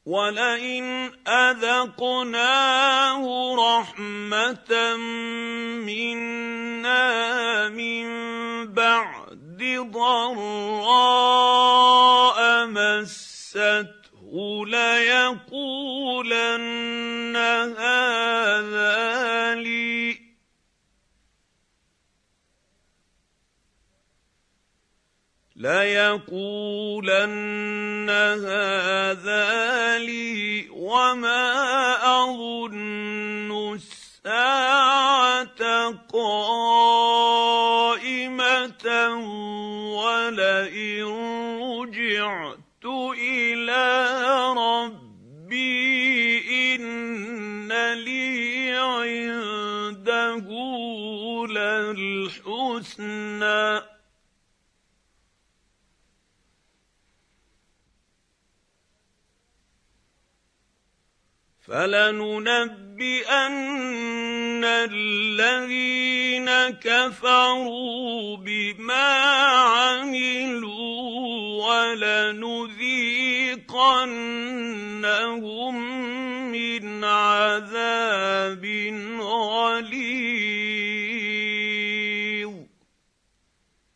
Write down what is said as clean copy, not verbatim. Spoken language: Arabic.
وَلَئِنْ أَذَقْنَاهُ رَحْمَةً مِّنَّا مِن بَعْدِ ضَرَّاءَ مَسَّتْهُ لَيَقُولَنَّ هَٰذَا لِي وَمَا أَظُنُّ السَّاعَةَ قَائِمَةً وَلَئِن رُّجِعْتُ إِلَىٰ رَبِّي إِنَّ لِي عِندَهُ لَلْحُسْنَىٰ ۚ فَلَنُنَبِّئَنَّ الَّذِينَ كَفَرُوا بِمَا عَمِلُوا وَلَنُذِيقَنَّهُم مِّنْ عَذَابٍ